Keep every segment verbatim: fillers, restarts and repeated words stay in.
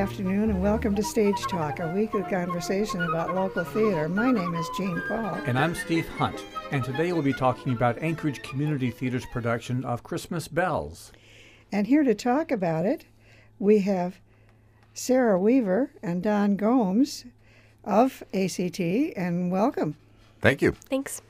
afternoon, and welcome to Stage Talk, a weekly conversation about local theater. My name is Jean Paul. And I'm Steve Hunt, and today we'll be talking about Anchorage Community Theater's production of Christmas Bells. And here to talk about it, we have Sarah Weaver and Don Gomes of A C T, and welcome. Thank you. Thanks.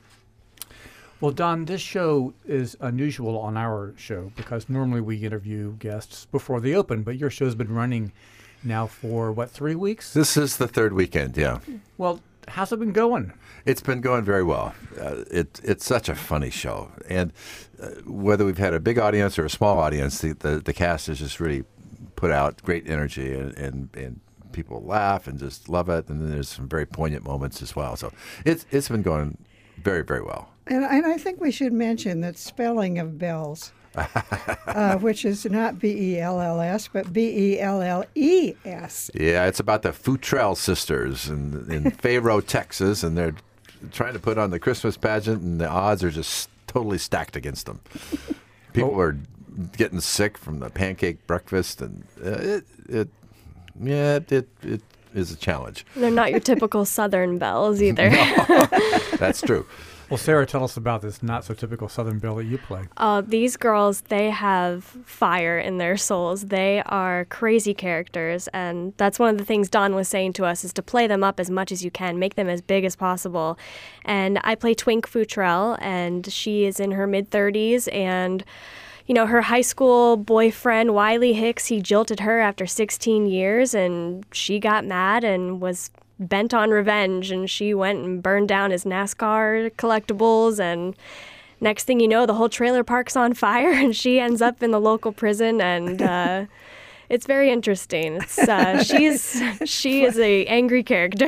Well, Don, this show is unusual on our show because normally we interview guests before they open, but your show's been running now for, what, three weeks? This is the third weekend, yeah. Well, how's it been going? It's been going very well. Uh, it, it's such a funny show. And uh, whether we've had a big audience or a small audience, the, the, the cast has just really put out great energy, and, and, and people laugh and just love it. And then there's some very poignant moments as well. So it's it's been going very, very well. And, and I think we should mention that spelling of bells, uh, which is not B E L L S, but B E L L E S. Yeah, it's about the Futrell sisters in, in Fayro, Texas, and they're trying to put on the Christmas pageant, and the odds are just totally stacked against them. People Oh. are getting sick from the pancake breakfast, and uh, it, it, yeah, it, it, it is a challenge. They're not your typical Southern bells either. No, that's true. Well, Sarah, tell us about this not-so-typical Southern belle that you play. Uh, these girls, they have fire in their souls. They are crazy characters, and that's one of the things Don was saying to us, is to play them up as much as you can, make them as big as possible. And I play Twink Futrell, and she is in her mid-thirties, and you know, her high school boyfriend, Wiley Hicks, he jilted her after sixteen years, and she got mad and was bent on revenge, and she went and burned down his NASCAR collectibles, and next thing you know, the whole trailer park's on fire, and she ends up in the local prison, and uh, it's very interesting. It's uh, she's she is a angry character.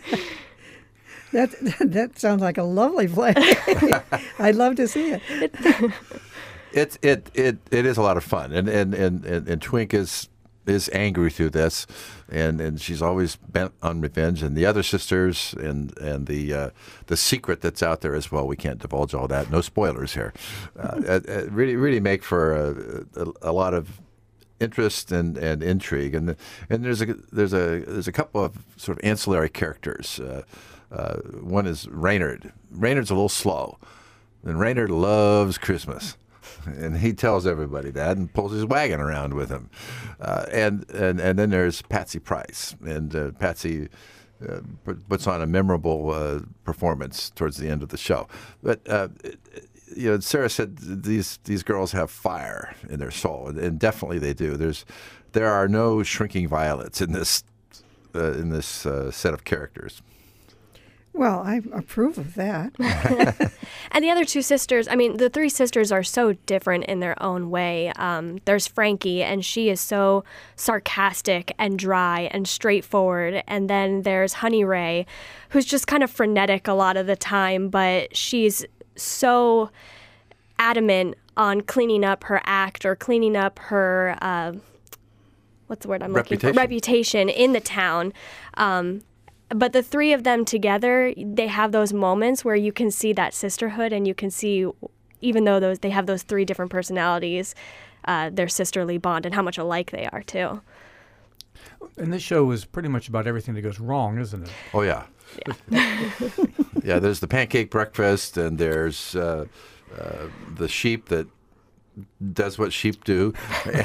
That that sounds like a lovely play. I'd love to see it. It it it it is a lot of fun, and and and, and, and Twink is is angry through this, and, and she's always bent on revenge. And the other sisters, and and the uh, the secret that's out there as well. We can't divulge all that. No spoilers here. Uh, it, it really really make for a, a, a lot of interest and, and intrigue. And and there's a there's a there's a couple of sort of ancillary characters. Uh, uh, one is Raynard. Raynard's a little slow, and Raynard loves Christmas. And he tells everybody that and pulls his wagon around with him. Uh, and, and and then there's Patsy Price. And uh, Patsy uh, puts on a memorable uh, performance towards the end of the show. But, uh, you know, Sarah said these these girls have fire in their soul, and, and definitely they do. There's There are no shrinking violets in this, uh, in this uh, set of characters. Well, I approve of that. And the other two sisters, I mean, the three sisters are so different in their own way. Um, there's Frankie, and she is so sarcastic and dry and straightforward. And then there's Honey Ray, who's just kind of frenetic a lot of the time, but she's so adamant on cleaning up her act or cleaning up her, uh, what's the word I'm looking for? Reputation. Reputation in the town. Um, But the three of them together, they have those moments where you can see that sisterhood, and you can see, even though those they have those three different personalities, uh, their sisterly bond and how much alike they are, too. And this show is pretty much about everything that goes wrong, isn't it? Oh, yeah. Yeah, yeah, there's the pancake breakfast, and there's uh, uh, the sheep that does what sheep do.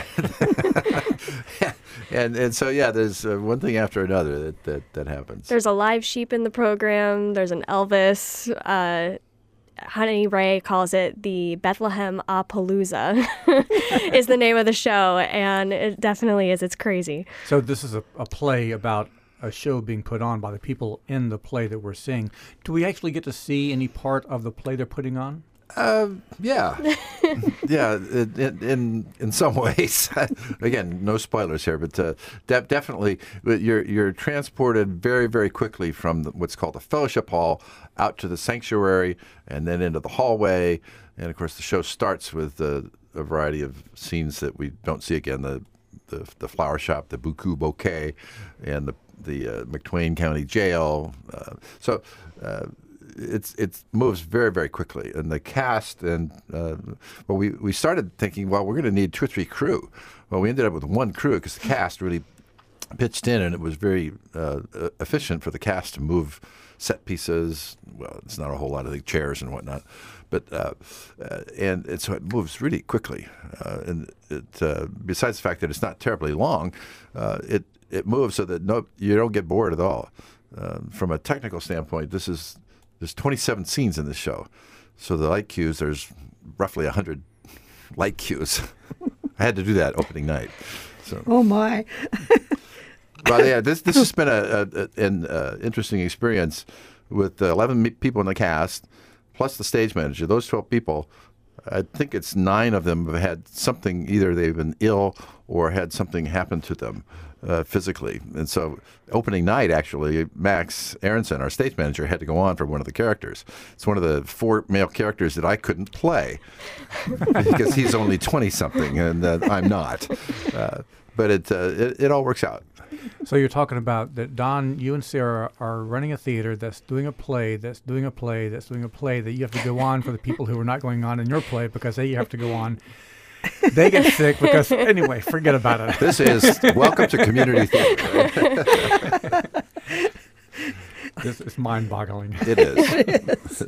and and so, yeah, there's uh, one thing after another that, that, that happens. There's a live sheep in the program. There's an Elvis. Uh, Honey Ray calls it the Bethlehem Apalooza is the name of the show, and it definitely is. It's crazy. So this is a, a play about a show being put on by the people in the play that we're seeing. Do we actually get to see any part of the play they're putting on? Uh, yeah, yeah. In, in in some ways, again, no spoilers here, but uh, de- definitely, you're you're transported very very quickly from the, what's called the fellowship hall out to the sanctuary, and then into the hallway, and of course the show starts with uh, a variety of scenes that we don't see again. The the, the flower shop, the Buku Bouquet, and the the uh, McTwain County Jail. Uh, so. Uh, It's it moves very very quickly, and the cast and uh, well we, we started thinking, well, we're going to need two or three crew. Well, we ended up with one crew because the cast really pitched in, and it was very uh, efficient for the cast to move set pieces. Well, it's not a whole lot of the chairs and whatnot, but uh, uh, and, and so it moves really quickly. Uh, and it, uh, besides the fact that it's not terribly long, uh, it it moves so that no, you don't get bored at all. Uh, from a technical standpoint, this is there's twenty-seven scenes in this show, so the light cues, there's roughly one hundred light cues. I had to do that opening night. So. Oh my! Well, yeah, this this has been a, a, an uh, interesting experience with uh, eleven me- people in the cast, plus the stage manager. Those twelve people, I think it's nine of them have had something. Either they've been ill or had something happen to them uh, physically. And so, opening night, actually, Max Aronson, our stage manager, had to go on for one of the characters. It's one of the four male characters that I couldn't play because he's only twenty something and uh, I'm not. Uh, but it, uh, it it all works out. So you're talking about that, Don, you and Sarah are running a theater that's doing a play, that's doing a play, that's doing a play, that you have to go on for the people who are not going on in your play because they have to go on. They get sick because, anyway, forget about it. This is Welcome to Community Theater. This is mind-boggling. It is. It is.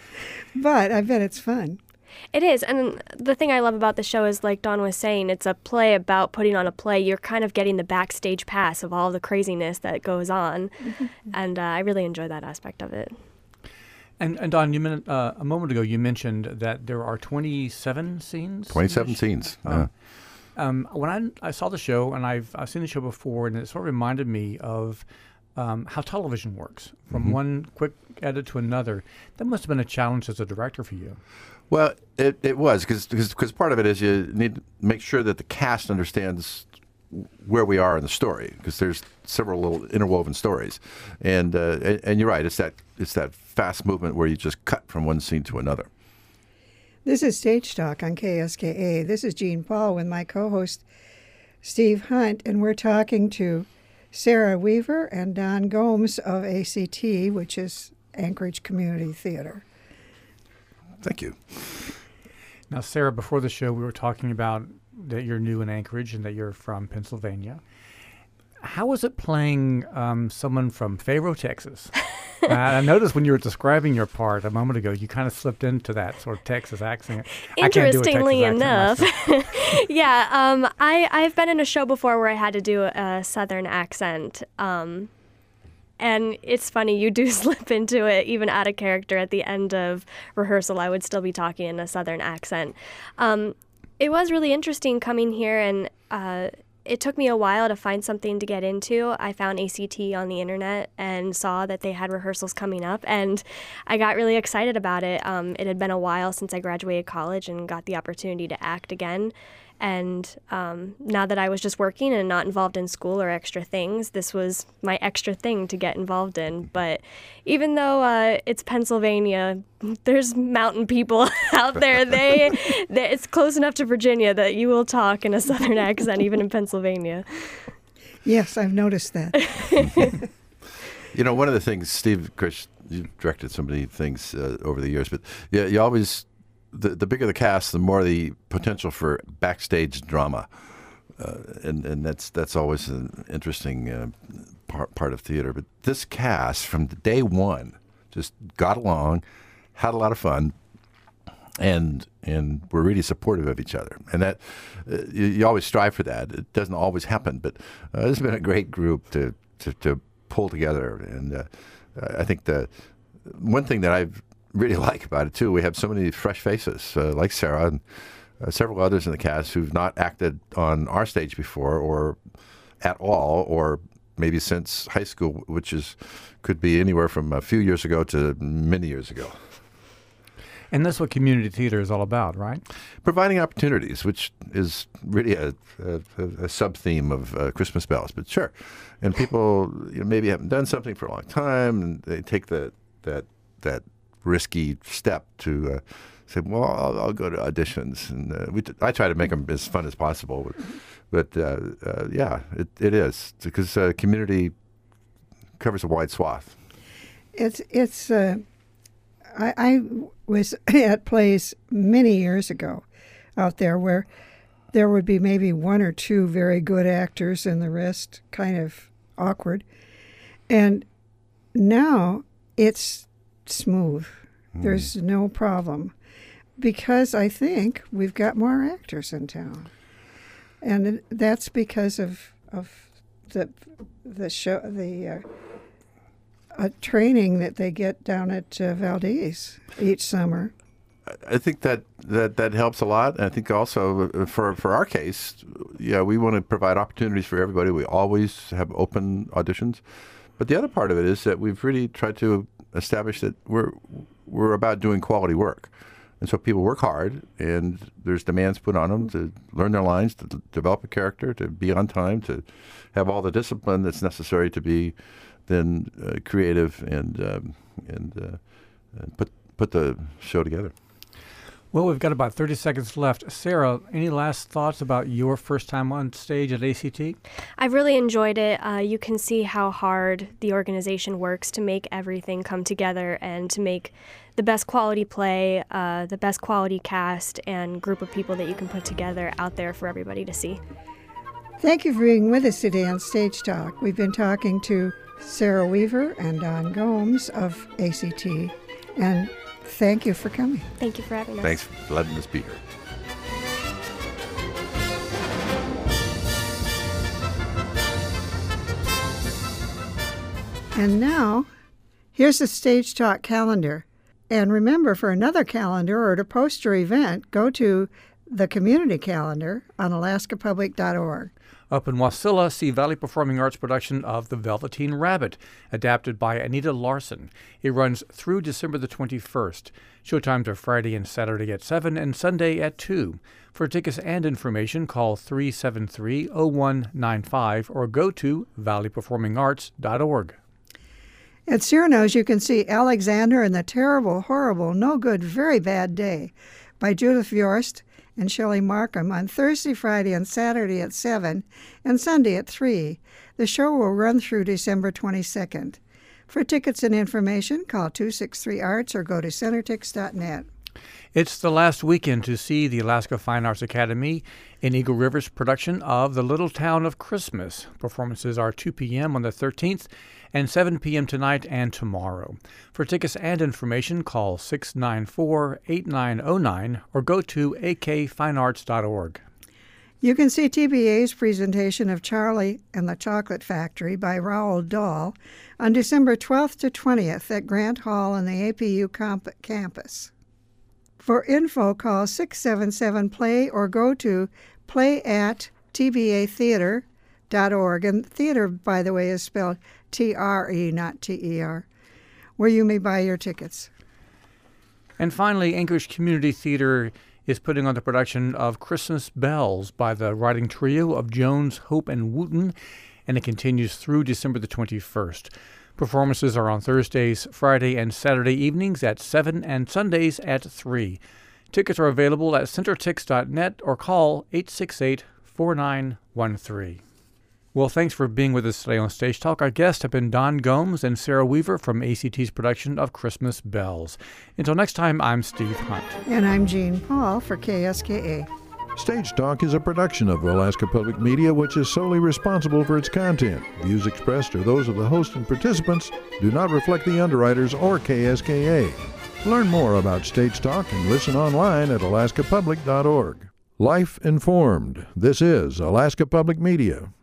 But I bet it's fun. It is. And the thing I love about the show is, like Don was saying, it's a play about putting on a play. You're kind of getting the backstage pass of all the craziness that goes on. Mm-hmm. And uh, I really enjoy that aspect of it. And, and Don, you men- uh, a moment ago you mentioned that there are twenty-seven scenes? twenty-seven scenes. Oh. Yeah. Um, when I, I saw the show, and I've, I've seen the show before, and it sort of reminded me of um, how television works, from Mm-hmm. one quick edit to another. That must have been a challenge as a director for you. Well, it, it was, because part of it is you need to make sure that the cast understands where we are in the story, because there's several little interwoven stories. And, uh, and and you're right, it's that it's that fast movement where you just cut from one scene to another. This is Stage Talk on K S K A. This is Jean Paul with my co-host Steve Hunt, and we're talking to Sarah Weaver and Don Gomes of A C T, which is Anchorage Community Theater. Thank you. Now, Sarah, before the show, we were talking about that you're new in Anchorage and that you're from Pennsylvania. How was it playing um, someone from Fayro, Texas? uh, I noticed when you were describing your part a moment ago, you kind of slipped into that sort of Texas accent. Interestingly I can't do a Texas accent enough, yeah, um, I, I've been in a show before where I had to do a, a Southern accent. Um, And it's funny, you do slip into it, even out of character at the end of rehearsal. I would still be talking in a Southern accent. Um, it was really interesting coming here, and uh, it took me a while to find something to get into. I found A C T on the internet and saw that they had rehearsals coming up, and I got really excited about it. Um, it had been a while since I graduated college and got the opportunity to act again. And um, now that I was just working and not involved in school or extra things, this was my extra thing to get involved in. But even though uh, it's Pennsylvania, there's mountain people out there. They, they, it's close enough to Virginia that you will talk in a Southern accent, even in Pennsylvania. Yes, I've noticed that. You know, one of the things, Steve, Chris, you've directed so many things uh, over the years, but yeah, you always... The, the bigger the cast, the more the potential for backstage drama, uh, and and that's that's always an interesting uh, part part of theater. But this cast, from day one, just got along, had a lot of fun, and and were really supportive of each other. And that uh, you, you always strive for that. It doesn't always happen, but uh, this has been a great group to to, to pull together. And uh, I think the one thing that I've really like about it too, we have so many fresh faces uh, like Sarah and uh, several others in the cast who've not acted on our stage before or at all, or maybe since high school, which is could be anywhere from a few years ago to many years ago. And that's what community theater is all about, right? Providing opportunities, which is really a, a, a sub-theme of uh, Christmas Bells, but sure. And people you know, maybe haven't done something for a long time, and they take the, that that risky step to uh, say, well, I'll, I'll go to auditions. And uh, we t- I try to make them as fun as possible. But, but uh, uh, yeah, it, it is, because uh, community covers a wide swath. It's, it's, uh, I, I was at plays many years ago out there where there would be maybe one or two very good actors and the rest kind of awkward. And now it's smooth. Mm. There's no problem because I think we've got more actors in town. And that's because of of the the show the uh, uh, training that they get down at uh, Valdez each summer. I think that, that, that helps a lot. I think also for for our case, yeah, we want to provide opportunities for everybody. We always have open auditions, but the other part of it is that we've really tried to establish that we're we're about doing quality work, and so people work hard, and there's demands put on them to learn their lines, to develop a character, to be on time, to have all the discipline that's necessary to be then uh, creative and um, and, uh, and put put the show together. Well, we've got about thirty seconds left. Sarah, any last thoughts about your first time on stage at A C T? I've really enjoyed it. Uh, you can see how hard the organization works to make everything come together and to make the best quality play, uh, the best quality cast, and group of people that you can put together out there for everybody to see. Thank you for being with us today on Stage Talk. We've been talking to Sarah Weaver and Don Gomes of A C T, and thank you for coming. Thank you for having us. Thanks for letting us be here. And now, here's the Stage Talk calendar. And remember, for another calendar or to post your event, go to the community calendar on alaska public dot org. Up in Wasilla, see Valley Performing Arts production of The Velveteen Rabbit, adapted by Anita Larson. It runs through December the twenty-first. Showtimes are Friday and Saturday at seven and Sunday at two. For tickets and information, call three seven three, zero one nine five or go to valley performing arts dot org. At Cyrano's, you can see Alexander and the Terrible, Horrible, No Good, Very Bad Day by Judith Viorst and Shelley Markham on Thursday, Friday, and Saturday at seven and Sunday at three. The show will run through December twenty-second. For tickets and information, call two six three arts or go to centertix dot net. It's the last weekend to see the Alaska Fine Arts Academy in Eagle River's production of The Little Town of Christmas. Performances are two p.m. on the thirteenth and seven p.m. tonight and tomorrow. For tickets and information, call six nine four, eight nine zero nine or go to a k fine arts dot org. You can see T B A's presentation of Charlie and the Chocolate Factory by Roald Dahl on December twelfth to twentieth at Grant Hall on the A P U comp- campus. For info, call six seven seven, play or go to play at t b a theater dot org. And theater, by the way, is spelled T R E, not T E R, where you may buy your tickets. And finally, Anchorage Community Theater is putting on the production of Christmas Bells by the writing trio of Jones, Hope, and Wooten, and it continues through December the twenty-first. Performances are on Thursdays, Friday, and Saturday evenings at seven and Sundays at three. Tickets are available at centertix dot net or call eight six eight, four nine one three. Well, thanks for being with us today on Stage Talk. Our guests have been Don Gomes and Sarah Weaver from A C T's production of Christmas Bells. Until next time, I'm Steve Hunt. And I'm Jean Paul for K S K A. Stage Talk is a production of Alaska Public Media, which is solely responsible for its content. Views expressed are those of the host and participants, do not reflect the underwriters or K S K A. Learn more about Stage Talk and listen online at alaska public dot org. Life informed. This is Alaska Public Media.